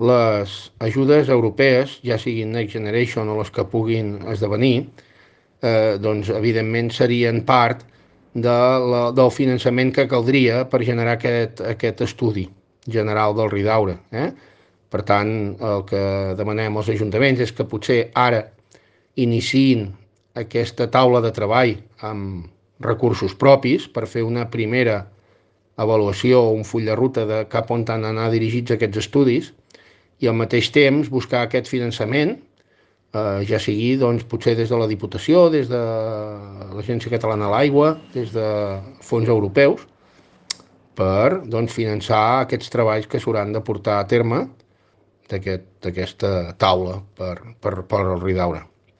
les ajudes europees, ja siguin Next Generation o les que puguin esdevenir, doncs evidentment serien part del finançament que caldria per generar aquest estudi general del Ridaura. Per tant, el que demanem als ajuntaments és que potser ara iniciïn aquesta taula de treball amb recursos propis per fer una primera avaluació o un full de ruta de cap on han d'anar dirigits aquests estudis i al mateix temps buscar aquest finançament, ja sigui doncs, potser des de la Diputació, des de l'Agència Catalana de l'Aigua, des de fons europeus, per doncs, finançar aquests treballs que s'hauran de portar a terme d'aquesta taula per al Ridaura.